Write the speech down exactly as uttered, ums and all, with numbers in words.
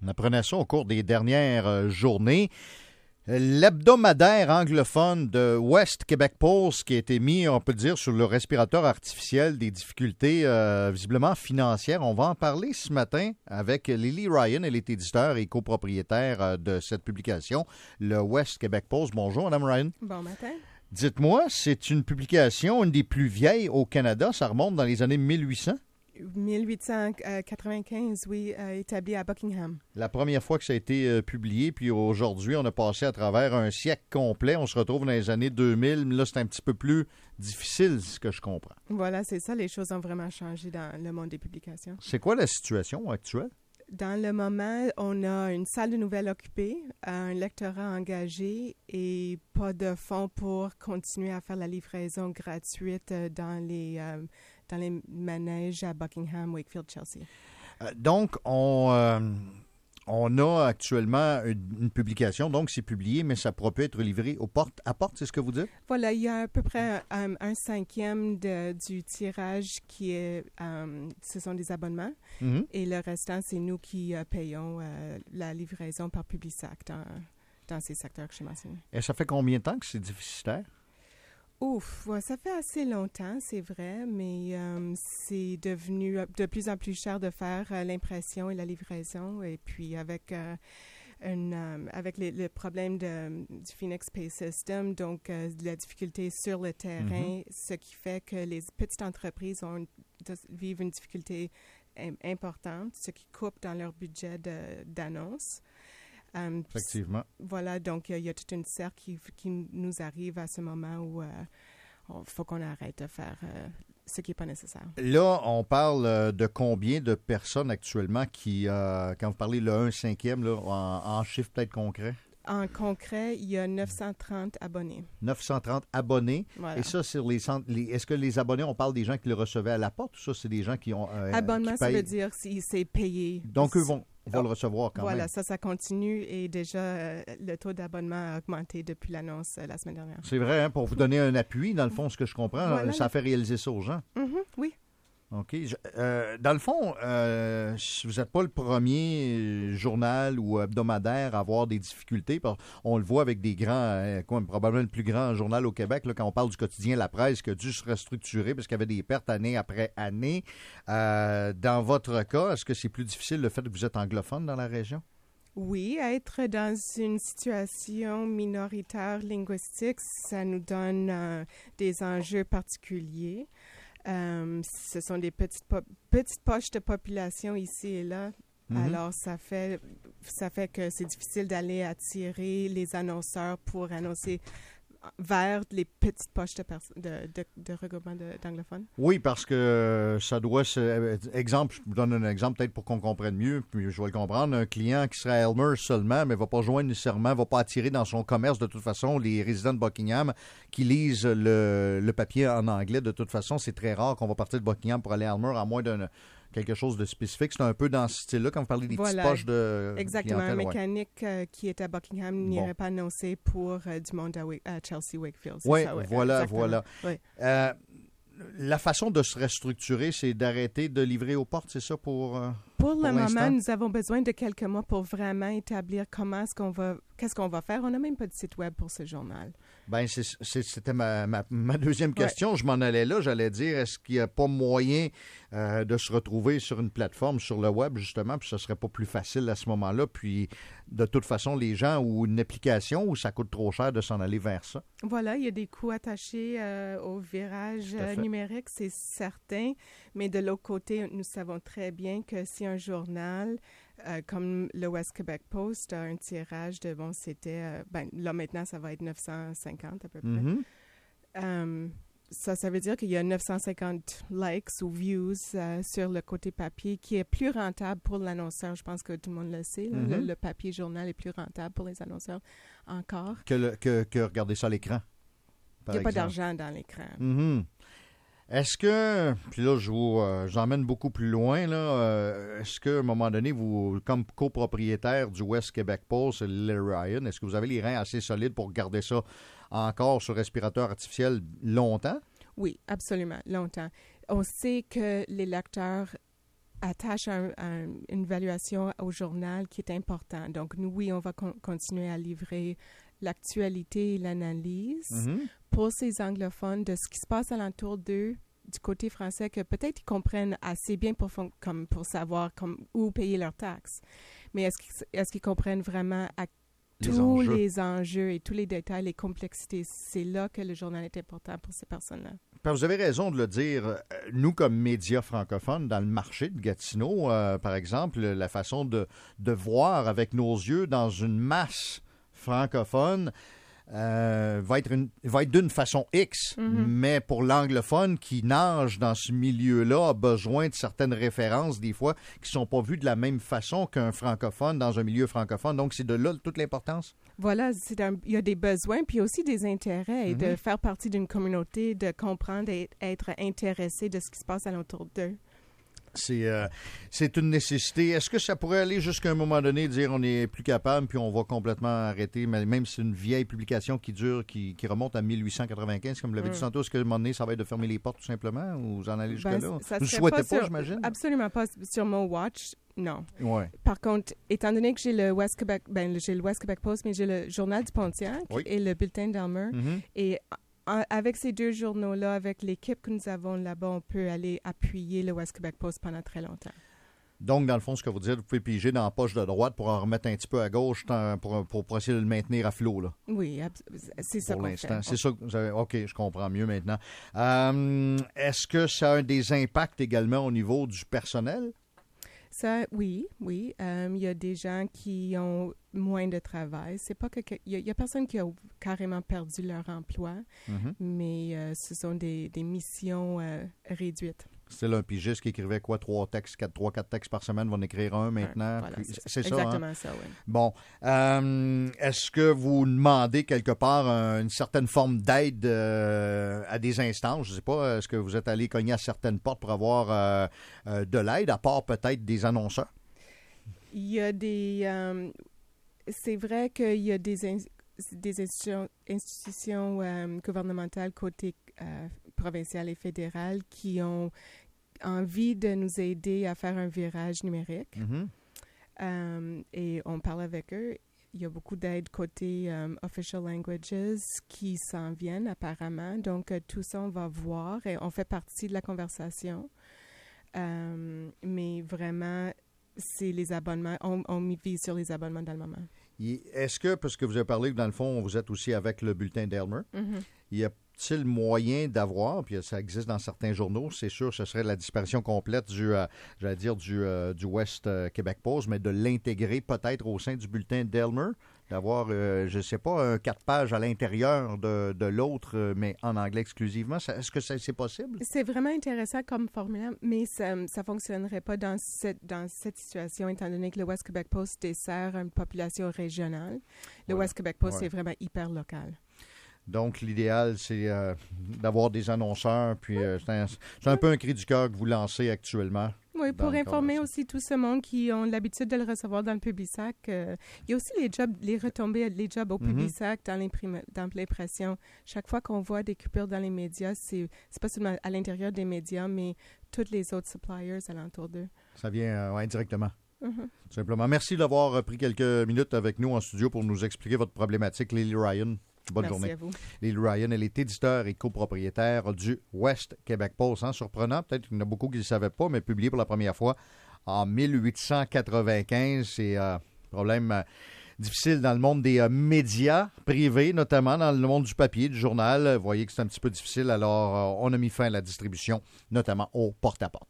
On apprenait ça au cours des dernières euh, journées. L'hebdomadaire anglophone de West Québec Post qui a été mis, on peut le dire, sur le respirateur artificiel des difficultés euh, visiblement financières. On va en parler ce matin avec Lily Ryan. Elle est éditeur et copropriétaire euh, de cette publication, le West Québec Post. Bonjour, Mme Ryan. Bon matin. Dites-moi, c'est une publication, une des plus vieilles au Canada. Ça remonte dans les années mille huit cents? dix-huit cent quatre-vingt-quinze, oui, euh, établi à Buckingham. La première fois que ça a été euh, publié, puis aujourd'hui, on a passé à travers un siècle complet. On se retrouve dans les années deux mille, mais là, c'est un petit peu plus difficile, ce que je comprends. Voilà, c'est ça. Les choses ont vraiment changé dans le monde des publications. C'est quoi la situation actuelle? Dans le moment, on a une salle de nouvelles occupée, un lectorat engagé et pas de fonds pour continuer à faire la livraison gratuite dans les... Euh, dans les manèges à Buckingham, Wakefield, Chelsea. Euh, donc, on, euh, on a actuellement une, une publication, donc c'est publié, mais ça pourra plus être livré aux portes à porte, c'est ce que vous dites? Voilà, il y a à peu près um, un cinquième de, du tirage qui est, um, ce sont des abonnements, mm-hmm. et le restant, c'est nous qui uh, payons uh, la livraison par Publisac dans, dans ces secteurs que j'ai mentionnés. Et ça fait combien de temps que c'est déficitaire? Ouf, ouais, ça fait assez longtemps, c'est vrai, mais um, c'est devenu de plus en plus cher de faire uh, l'impression et la livraison. Et puis avec, uh, une, um, avec les, le problème de, du Phoenix Pay System, donc uh, la difficulté sur le terrain, mm-hmm. ce qui fait que les petites entreprises ont, de, vivent une difficulté im- importante, ce qui coupe dans leur budget de, d'annonce. Um, Effectivement. Voilà, donc il y, y a toute une cercle qui, qui nous arrive à ce moment où il euh, faut qu'on arrête de faire euh, ce qui n'est pas nécessaire. Là, on parle de combien de personnes actuellement qui, euh, quand vous parlez le un cinquième, là, en, en chiffre peut-être concret? En concret, il y a neuf cent trente abonnés. neuf cent trente abonnés. Voilà. Et ça, sur les centres, les, est-ce que les abonnés, on parle des gens qui le recevaient à la porte ou ça, c'est des gens qui ont... Euh, Abonnement, qui ça veut dire si c'est payé. Donc, eux vont... On va oh, le recevoir quand voilà, même. Voilà, ça, ça continue et déjà, euh, le taux d'abonnement a augmenté depuis l'annonce euh, la semaine dernière. C'est vrai, hein, pour vous donner un appui, dans le fond, ce que je comprends, voilà, ça fait réaliser ça aux gens. Mm-hmm, oui. OK. Je, euh, dans le fond, euh, vous n'êtes pas le premier journal ou hebdomadaire à avoir des difficultés. On le voit avec des grands, euh, quoi, probablement le plus grand journal au Québec, là, quand on parle du quotidien La Presse, qui a dû se restructurer parce qu'il y avait des pertes année après année. Euh, dans votre cas, est-ce que c'est plus difficile le fait que vous êtes anglophone dans la région? Oui, être dans une situation minoritaire linguistique, ça nous donne euh, des enjeux particuliers. Um, ce sont des petites, po- petites poches de population ici et là. Mm-hmm. Alors, ça fait, ça fait que c'est difficile d'aller attirer les annonceurs pour annoncer vers les petites poches de, pers- de, de, de regroupement de, d'anglophones. Oui, parce que ça doit... Se, exemple, je vous donne un exemple peut-être pour qu'on comprenne mieux, puis je vais le comprendre. Un client qui serait à Elmer seulement, mais ne va pas joindre nécessairement, ne va pas attirer dans son commerce de toute façon les résidents de Buckingham qui lisent le, le papier en anglais. De toute façon, c'est très rare qu'on va partir de Buckingham pour aller à Elmer, à moins d'un... quelque chose de spécifique. C'est un peu dans ce style-là, quand vous parlez des voilà. petites poches de Exactement. Un mécanique ouais. euh, qui est à Buckingham n'irait bon. pas annoncer pour euh, du monde à, à Chelsea-Wakefield. Oui, ça, ouais. voilà, Exactement. voilà. Oui. Euh, la façon de se restructurer, c'est d'arrêter de livrer aux portes, c'est ça pour... Euh, pour, pour le l'instant? moment, nous avons besoin de quelques mois pour vraiment établir comment est-ce qu'on va... Qu'est-ce qu'on va faire? On n'a même pas de site web pour ce journal. Bien, c'est, c'est, c'était ma, ma, ma deuxième question. Ouais. Je m'en allais là. J'allais dire, est-ce qu'il n'y a pas moyen euh, de se retrouver sur une plateforme, sur le web, justement, puis ce ne serait pas plus facile à ce moment-là? Puis, de toute façon, les gens, ou une application, où ça coûte trop cher de s'en aller vers ça? Voilà, il y a des coûts attachés euh, au virage euh, numérique, c'est certain. Mais de l'autre côté, nous savons très bien que si un journal... Euh, comme le West Québec Post a un tirage de, bon, c'était, euh, ben, là maintenant, ça va être neuf cent cinquante à peu près. Mm-hmm. Um, ça, ça veut dire qu'il y a neuf cent cinquante likes ou views euh, sur le côté papier qui est plus rentable pour l'annonceur. Je pense que tout le monde le sait. Mm-hmm. Le, le papier journal est plus rentable pour les annonceurs encore. Que, le, que, que regarder ça à l'écran. Il n'y a exemple. pas d'argent dans l'écran. Mm-hmm. Est-ce que, puis là, je vous euh, j'emmène beaucoup plus loin, là, euh, est-ce qu'à un moment donné, vous, comme copropriétaire du West Québec Post, Lily Ryan, est-ce que vous avez les reins assez solides pour garder ça encore sur respirateur artificiel longtemps? Oui, absolument, longtemps. On sait que les lecteurs attache un, un, une évaluation au journal qui est important. Donc, nous, oui, on va con- continuer à livrer l'actualité et l'analyse mm-hmm. pour ces anglophones de ce qui se passe alentour d'eux du côté français, que peut-être ils comprennent assez bien pour, fon- comme pour savoir comme, où payer leurs taxes. Mais est-ce qu'ils, est-ce qu'ils comprennent vraiment à les tous enjeux. les enjeux et tous les détails, les complexités? C'est là que le journal est important pour ces personnes-là. Vous avez raison de le dire. Nous, comme médias francophones, dans le marché de Gatineau, euh, par exemple, la façon de, de voir avec nos yeux dans une masse francophone euh, va être, une, va être d'une façon X. Mm-hmm. Mais pour l'anglophone qui nage dans ce milieu-là a besoin de certaines références, des fois, qui ne sont pas vues de la même façon qu'un francophone dans un milieu francophone. Donc, c'est de là toute l'importance. Voilà, c'est un, il y a des besoins, puis aussi des intérêts, et mm-hmm. de faire partie d'une communauté, de comprendre et être intéressé de ce qui se passe alentour d'eux. C'est, euh, c'est une nécessité. Est-ce que ça pourrait aller jusqu'à un moment donné, dire on n'est plus capable, puis on va complètement arrêter, mais même si c'est une vieille publication qui dure, qui, qui remonte à mille huit cent quatre-vingt-quinze, comme vous l'avez mm. dit tantôt, est-ce qu'à un moment donné, ça va être de fermer les portes tout simplement, ou vous en allez jusqu'à ben, là? Vous ne souhaitez pas, pas j'imagine? Absolument pas sur mon watch. Non. Ouais. Par contre, étant donné que j'ai le West Québec, ben j'ai le West Québec Post, mais j'ai le Journal du Pontiac oui. et le Bulletin d'Aylmer, mm-hmm. et en, avec ces deux journaux-là, avec l'équipe que nous avons là-bas, on peut aller appuyer le West Québec Post pendant très longtemps. Donc, dans le fond, ce que vous dites, vous pouvez piger dans la poche de droite pour en remettre un petit peu à gauche pour, pour, pour essayer de le maintenir à flot, là. Oui, c'est ça pour qu'on l'instant. fait. C'est ça que vous avez... OK, je comprends mieux maintenant. Euh, est-ce que ça a des impacts également au niveau du personnel? Ça, oui, oui. Euh, il y a des gens qui ont moins de travail. C'est pas que, que il y, y a personne qui a carrément perdu leur emploi, mm-hmm. mais euh, ce sont des, des missions euh, réduites. C'est là un pigiste qui écrivait quoi, trois textes, quatre, trois, quatre textes par semaine, va en écrire un maintenant. Voilà, puis, c'est, c'est ça, exactement hein? ça, oui. Bon, euh, est-ce que vous demandez quelque part un, une certaine forme d'aide euh, à des instances? Je ne sais pas, est-ce que vous êtes allé cogner à certaines portes pour avoir euh, euh, de l'aide, à part peut-être des annonceurs? Il y a des... Euh, c'est vrai qu'il y a des, in, des institutions, institutions euh, gouvernementales côté euh, provincial et fédéral qui ont envie de nous aider à faire un virage numérique. Mm-hmm. Um, et on parle avec eux. Il y a beaucoup d'aide côté um, official languages qui s'en viennent apparemment. Donc, uh, tout ça, on va voir et on fait partie de la conversation. Um, mais vraiment, c'est les abonnements. On, on vise sur les abonnements dans le moment. Est-ce que, parce que vous avez parlé, dans le fond, vous êtes aussi avec le bulletin d'Aylmer, mm-hmm. il y a t-il moyen d'avoir, puis ça existe dans certains journaux, c'est sûr, ce serait la disparition complète du, euh, j'allais dire, du, euh, du West euh, Québec Post, mais de l'intégrer peut-être au sein du bulletin d'Aylmer, d'avoir, euh, je ne sais pas, un quatre pages à l'intérieur de, de l'autre, euh, mais en anglais exclusivement. Ça, est-ce que ça, c'est possible? C'est vraiment intéressant comme formulaire, mais ça ne fonctionnerait pas dans cette, dans cette situation, étant donné que le West Québec Post dessert une population régionale. Le ouais. West Québec Post, ouais. c'est vraiment hyper local. Donc, l'idéal, c'est euh, d'avoir des annonceurs, puis euh, c'est, un, c'est un peu un cri du cœur que vous lancez actuellement. Oui, pour informer aussi tout ce monde qui ont l'habitude de le recevoir dans le Publisac. Euh, il y a aussi les jobs, les retombées, les jobs au mm-hmm. Publisac dans, dans l'impression. Chaque fois qu'on voit des coupures dans les médias, c'est, c'est pas seulement à l'intérieur des médias, mais tous les autres suppliers alentour d'eux. Ça vient euh, ouais, directement. Mm-hmm. Tout simplement. Merci d'avoir pris quelques minutes avec nous en studio pour nous expliquer votre problématique, Lily Ryan. Bonne Merci journée. À vous. Lily Ryan, elle est éditeur et copropriétaire du West Québec Post. Hein? Surprenant, peut-être qu'il y en a beaucoup qui ne le savaient pas, mais publié pour la première fois en mille huit cent quatre-vingt-quinze. C'est un euh, problème euh, difficile dans le monde des euh, médias privés, notamment dans le monde du papier, du journal. Vous voyez que c'est un petit peu difficile, alors euh, on a mis fin à la distribution, notamment au porte-à-porte.